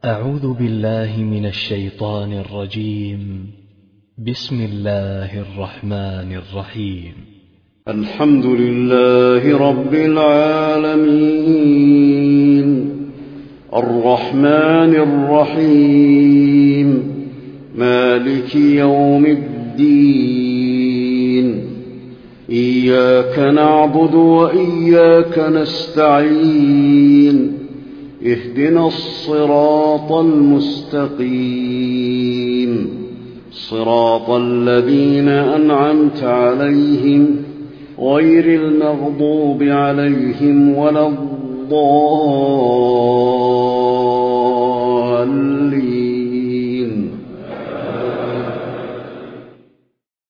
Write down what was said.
أعوذ بالله من الشيطان الرجيم. بسم الله الرحمن الرحيم. الحمد لله رب العالمين الرحمن الرحيم مالك يوم الدين إياك نعبد وإياك نستعين اهدنا الصراط المستقيم صراط الذين أنعمت عليهم غير المغضوب عليهم ولا الضالين.